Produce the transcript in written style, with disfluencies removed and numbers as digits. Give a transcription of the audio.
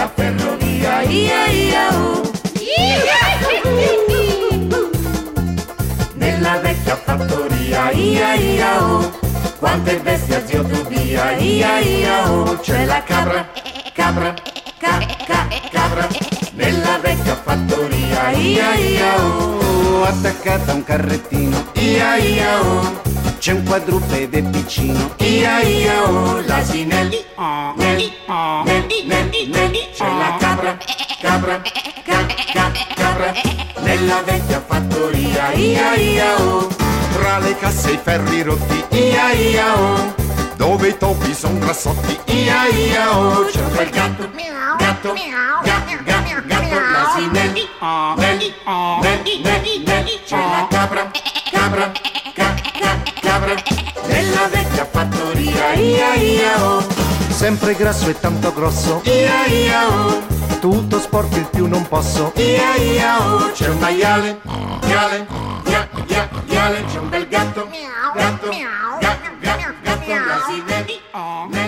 la ferrovia, ia ia oh. Nella vecchia fattoria, ia ia oh. Quante bestie zio Tobia, ia ia oh. C'è la cabra, cabra, cabra. Nella vecchia fattoria, ia ia oh. Attaccata a un carrettino, Ia ia oh. c'è un quadrupede piccino, Ia ia oh. L'asinelli, nel, c'è la cabra, cabra, cabra. Nella vecchia fattoria, ia ia oh. Tra le casse i ferri rotti, Ia ia oh. dove i topi son grassotti, Ia ia oh. C'è un bel gatto, gatto, gatto. L'asinelli, nel, c'è la cabra, cabra, cabra. Nella vecchia fattoria, ia ia oh. sempre grasso e tanto grosso, Ia ia oh. tutto sporco il più non posso. Ia ia oh. C'è un maiale, iale, iale. C'è un bel gatto, gatto, gatto. L'asinelli,